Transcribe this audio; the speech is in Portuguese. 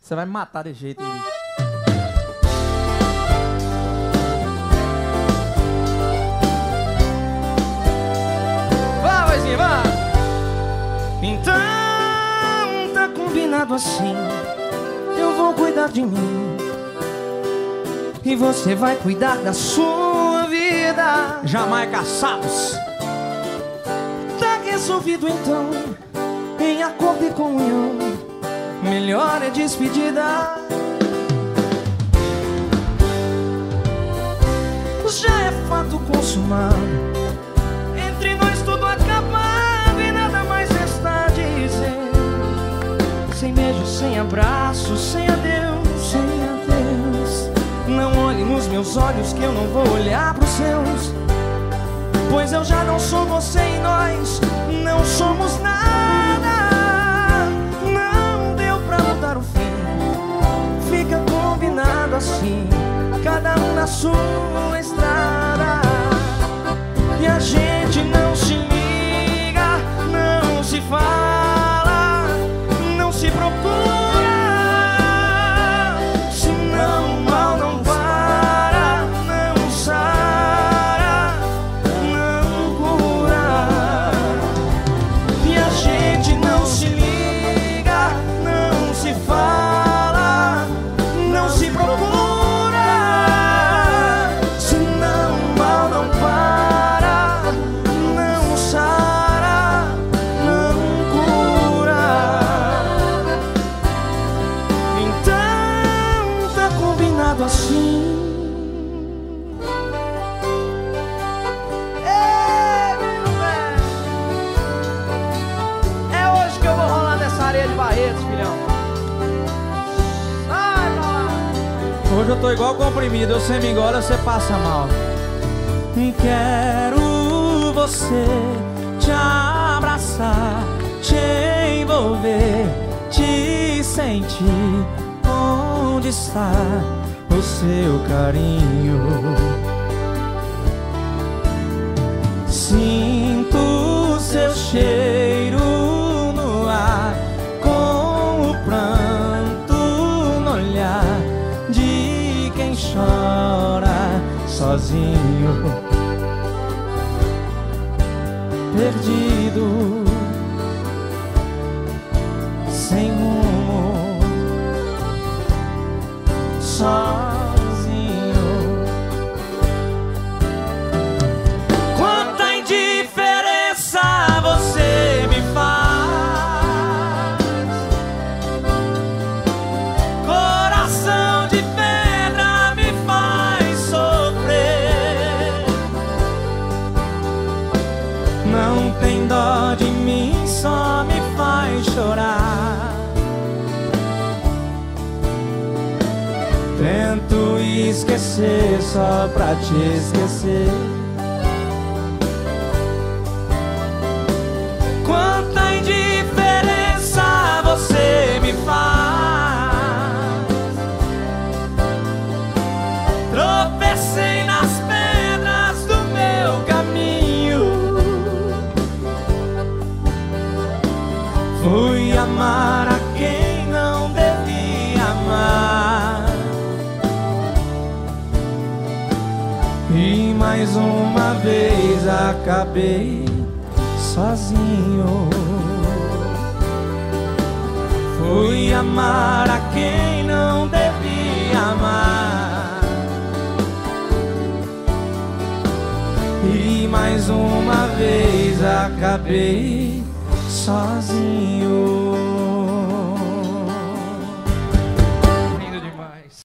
Você vai me matar de jeito aí, bicho. Vai, vozinha, vai! Então tá combinado assim. Eu vou cuidar de mim e você vai cuidar da sua vida. Jamaica Sapos. Tá resolvido então, em acordo e comunhão. Melhor é despedida. Já é fato consumado, entre nós tudo acabado e nada mais resta a dizer. Sem beijo, sem abraço, sem adeus, sem adeus. Não olhe nos meus olhos que eu não vou olhar pros seus, pois eu já não sou você e nós não somos nada. Não deu pra mudar o fim, fica combinado assim, cada um na sua estrada. E a gente não se liga, não se fala, não se procura, senão o mal não para, não sara, não cura. E a gente não se liga, não se fala, não se procura, senão o mal não para, não sara, não cura. Então tá combinado assim. Ei, meu velho, É hoje que eu vou rolar nessa areia de Barretos, filhão. Sai pra lá. Hoje eu tô igual comprimido, eu você me engole, você passa mal. quero você, te abraçar, te envolver, te sentir. Onde está o seu carinho? Sinto seu cheiro no ar, com o pranto no olhar de quem chora sozinho, perdido, sem rumo, sozinho. Quanta indiferença você me faz, coração de pedra me faz sofrer. Não tem dó de mim, só me faz chorar. Tento esquecer só pra te esquecer. Quanta indiferença você me faz. Tropecei nas pedras do meu caminho. Fui amar a quem não devia amar. E mais uma vez acabei sozinho. Fui amar a quem não devia amar. E mais uma vez acabei sozinho.